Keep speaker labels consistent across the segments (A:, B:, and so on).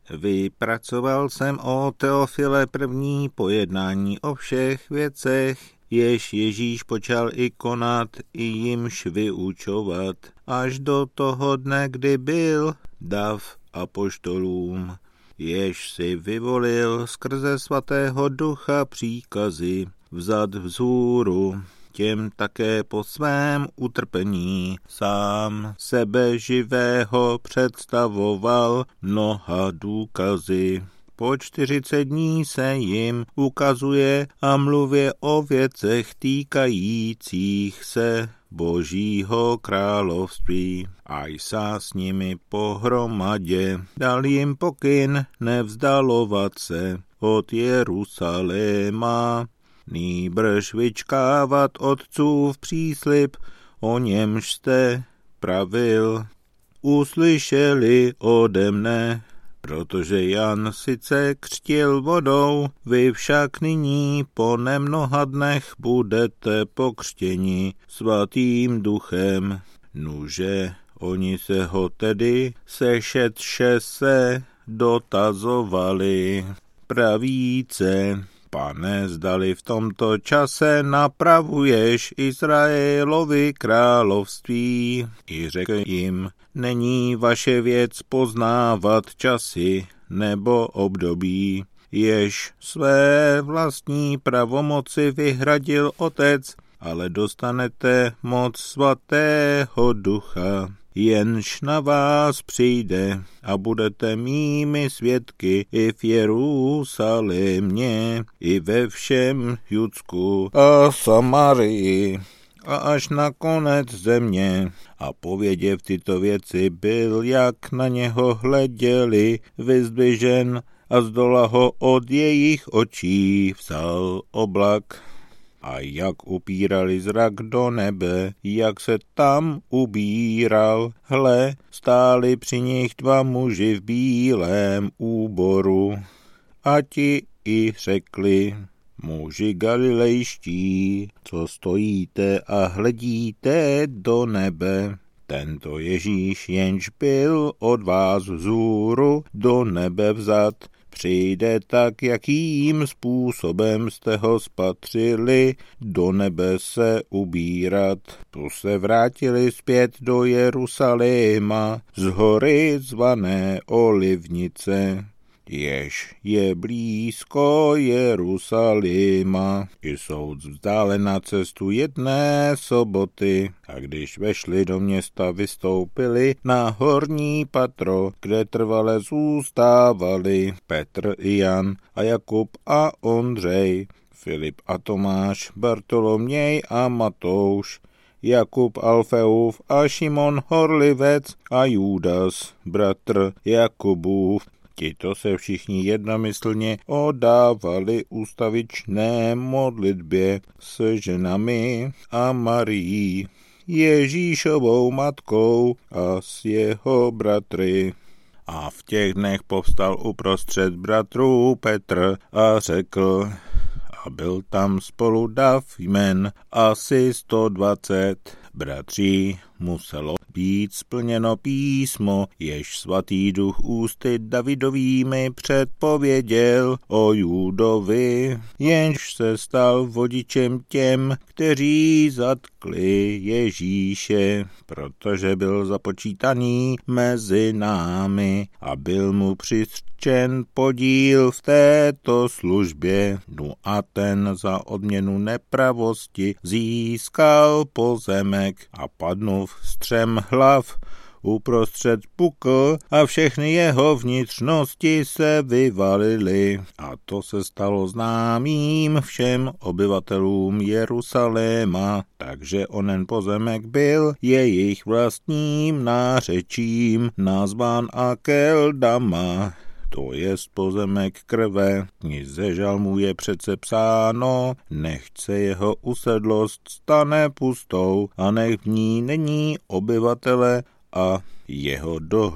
A: Vypracoval jsem o Teofile první pojednání o všech věcech, jež Ježíš počal i konat, i jimž vyučovat, až do toho dne, kdy byl dav apoštolům, jež si vyvolil skrze svatého ducha příkazy vzat vzhůru, těm také po svém utrpení sám sebe živého představoval mnoha důkazy. Po 40 dní se jim ukazuje a mluvě o věcech týkajících se Božího království. A jsa s nimi pohromadě, dal jim pokyn nevzdalovat se od Jeruzaléma, nýbrž vyčkávat otcův příslib, o němž jste pravil. Uslyšeli ode mne, protože Jan sice křtil vodou, vy však nyní po nemnoha dnech budete pokřtěni svatým duchem. Nuže, oni se ho tedy sešetše se dotazovali. Pravíce, Pane, zdali v tomto čase napravuješ Izraelovi království. I řekl jim, není vaše věc poznávat časy nebo období, jež své vlastní pravomoci vyhradil Otec, ale dostanete moc svatého ducha, jenž na vás přijde a budete mými svědky i v Jeruzalémě, i ve všem Judsku a Samarii a až na konec země. A pověděv tyto věci byl, jak na něho hleděli, vyzdvižen a zdola ho od jejich očí vzal oblak. A jak upírali zrak do nebe, jak se tam ubíral, hle, stáli při nich 2 muži v bílém úboru. A ti i řekli, muži galilejští, co stojíte a hledíte do nebe. Tento Ježíš, jenž byl od vás vzhůru do nebe vzat, přijde tak, jakým způsobem jste ho spatřili do nebe se ubírat. Tu se vrátili zpět do Jeruzaléma z hory zvané Olivnice, jež je blízko Jeruzaléma. Jsou vzdálen na cestu 1 soboty. A když vešli do města, vystoupili na horní patro, kde trvale zůstávali Petr i Jan a Jakub a Ondřej, Filip a Tomáš, Bartoloměj a Matouš, Jakub Alfeův a Šimon Horlivec a Judas, bratr Jakubův. Tito se všichni jednomyslně odávali ústavičné modlitbě s ženami a Marií, Ježíšovou matkou a s jeho bratry. A v těch dnech povstal uprostřed bratrů Petr a řekl, a byl tam spolu dav jmen asi 120 bratří, muselo být splněno písmo, jež svatý duch ústy Davidovými předpověděl o Judovi, jenž se stal vodičem těm, kteří zatkli Ježíše, protože byl započítaný mezi námi a byl mu přiřčen podíl v této službě. No a ten za odměnu nepravosti získal pozemek a padnul střem hlav, uprostřed pukl a všechny jeho vnitřnosti se vyvalily. A to se stalo známým všem obyvatelům Jeruzaléma, takže onen pozemek byl jejich vlastním nářečím nazván Akeldama, to jest pozemek krve. V knize Žalmů je přece psáno, nechť se jeho usedlost stane pustou a nech v ní není obyvatele a jeho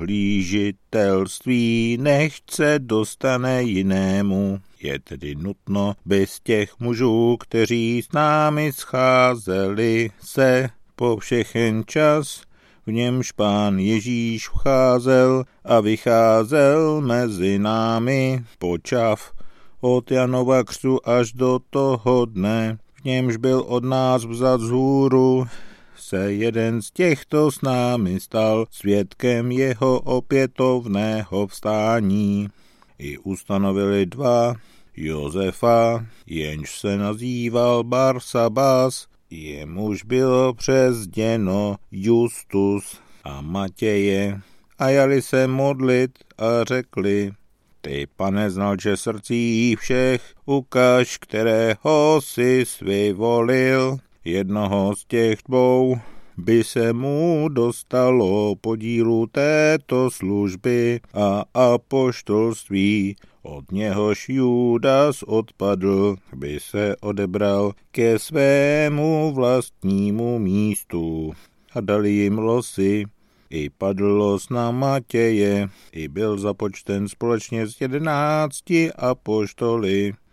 A: dohlížitelství nechť se dostane jinému. Je tedy nutno, by z těch mužů, kteří s námi scházeli, se po všechen čas v němž Pán Ježíš vcházel a vycházel mezi námi, počav od Janova křtu až do toho dne, v němž byl od nás vzat vzhůru, se jeden z těchto s námi stal svědkem jeho opětovného vstání. I ustanovili 2, Josefa, jenž se nazýval Barsabas, jemuž bylo přezděno Justus, a Matěje, a jali se modlit a řekli: Ty, Pane, znalče srdcí všech, ukaž, kterého jsi vyvolil, jednoho z těch 2 by se mu dostalo podílu této služby a apoštolství, od něhož Judas odpadl, by se odebral ke svému vlastnímu místu. A dali jim losy. I padl los na Matěje, i byl započten společně s 11 apoštoly.